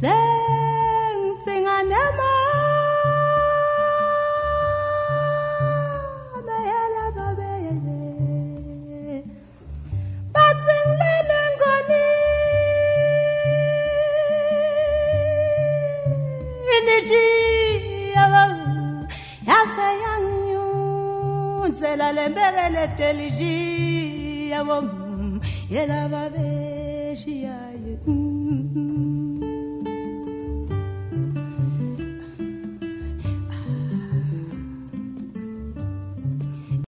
Sengtsinganema bayala babeye batsingele ngoni iniji yasayanyu nzela lembele teliji yabo yela babeshia